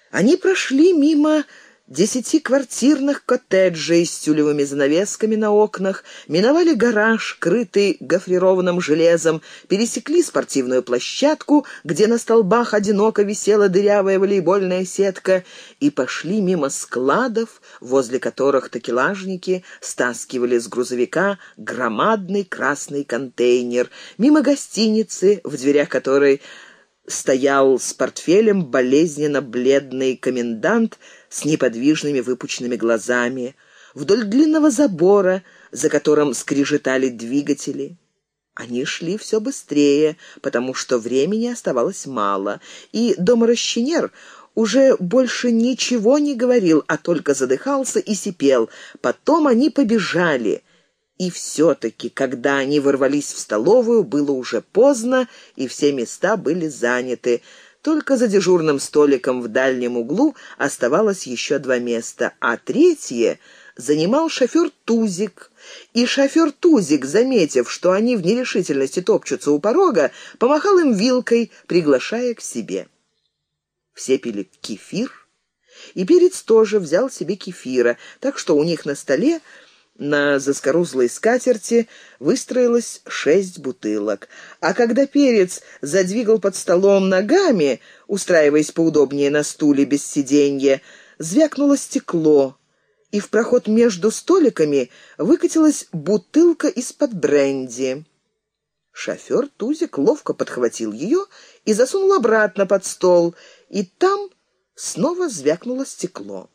Они прошли мимо 10-квартирных коттеджей с тюлевыми занавесками на окнах, миновали гараж, крытый гофрированным железом, пересекли спортивную площадку, где на столбах одиноко висела дырявая волейбольная сетка, и пошли мимо складов, возле которых такелажники стаскивали с грузовика громадный красный контейнер, мимо гостиницы, в дверях которой стоял с портфелем болезненно бледный комендант с неподвижными выпученными глазами, вдоль длинного забора, за которым скрежетали двигатели. Они шли все быстрее, потому что времени оставалось мало, и доморощенер уже больше ничего не говорил, а только задыхался и сипел. Потом они побежали. И все-таки, когда они ворвались в столовую, было уже поздно, и все места были заняты. Только за дежурным столиком в дальнем углу оставалось еще 2 места, а третье занимал шофер Тузик. И шофер Тузик, заметив, что они в нерешительности топчутся у порога, помахал им вилкой, приглашая к себе. Все пили кефир, и Перец тоже взял себе кефира, так что у них на столе на заскорузлой скатерти выстроилось 6 бутылок. А когда Перец задвигал под столом ногами, устраиваясь поудобнее на стуле без сиденья, звякнуло стекло, и в проход между столиками выкатилась бутылка из-под бренди. Шофер Тузик ловко подхватил ее и засунул обратно под стол, и там снова звякнуло стекло.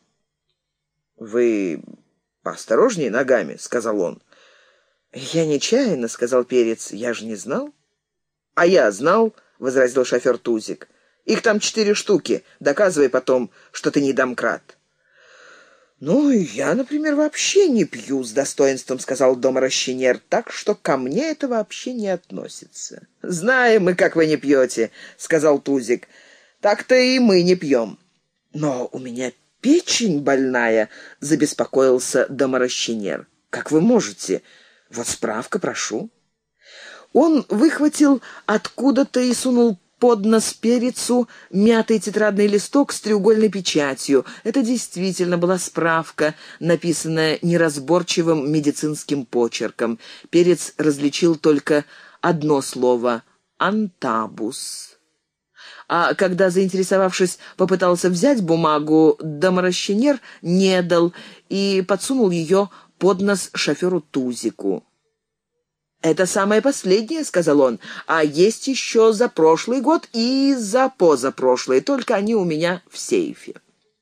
«Вы поосторожнее ногами», — сказал он. «Я нечаянно», — сказал Перец, — «я же не знал». «А я знал», — возразил шофер Тузик. «Их там 4 штуки. Доказывай потом, что ты не домкрат». «Ну, я, например, вообще не пью», — с достоинством сказал доморощенер, «так что ко мне это вообще не относится». «Знаем мы, как вы не пьете», — сказал Тузик. «Так-то и мы не пьем». «Но у меня печень больная», — забеспокоился доморощенер. «Как вы можете? Вот справка, прошу». Он выхватил откуда-то и сунул под нос Перецу мятый тетрадный листок с треугольной печатью. Это действительно была справка, написанная неразборчивым медицинским почерком. Перец различил только одно слово — «антабус». А когда, заинтересовавшись, попытался взять бумагу, доморощенер не дал и подсунул ее под нос шоферу Тузику. «Это самое последнее», — сказал он, — «а есть еще за прошлый год и за позапрошлый, только они у меня в сейфе».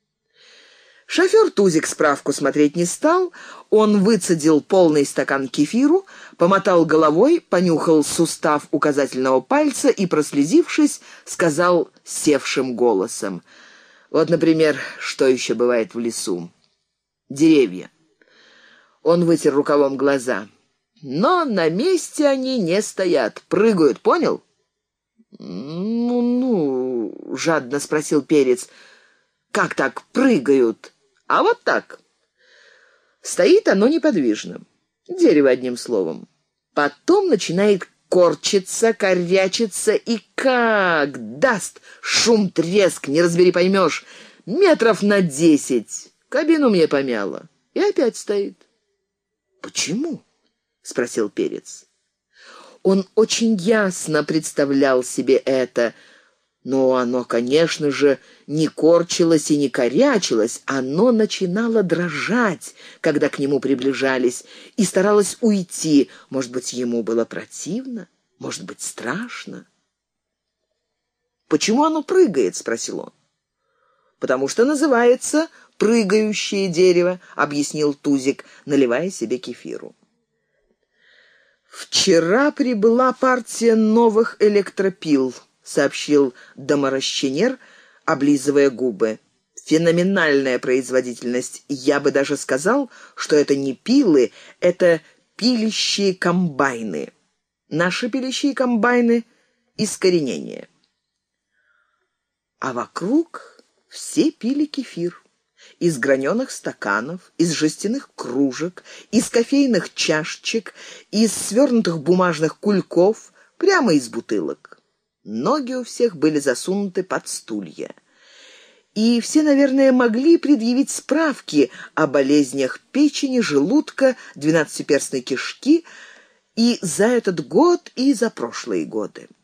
Шофер Тузик справку смотреть не стал, он выцедил полный стакан кефиру, помотал головой, понюхал сустав указательного пальца и, прослезившись, сказал севшим голосом: «Вот, например, что еще бывает в лесу? Деревья». Он вытер рукавом глаза. «Но на месте они не стоят, прыгают, понял?» «Ну, — жадно спросил Перец, — как так прыгают?» «А вот так. Стоит оно неподвижно. Дерево, одним словом. Потом начинает корчиться, корячиться и как даст шум, треск, не разбери поймешь, метров на 10. Кабину мне помяло. И опять стоит». «Почему?» — спросил Перец. Он очень ясно представлял себе это, но оно, конечно же, не корчилось и не корячилось, оно начинало дрожать, когда к нему приближались, и старалось уйти. Может быть, ему было противно, может быть, страшно. «Почему оно прыгает?» — спросил он. «Потому что называется прыгающее дерево», — объяснил Тузик, наливая себе кефиру. «Вчера прибыла партия новых электропил», — сообщил доморощенер, облизывая губы. «Феноменальная производительность. Я бы даже сказал, что это не пилы, это пилящие комбайны. Наши пилящие комбайны — искоренение». А вокруг все пили кефир. Из граненых стаканов, из жестяных кружек, из кофейных чашечек, из свернутых бумажных кульков, прямо из бутылок. Ноги у всех были засунуты под стулья. и все, наверное, могли предъявить справки о болезнях печени, желудка, двенадцатиперстной кишки и за этот год, и за прошлые годы.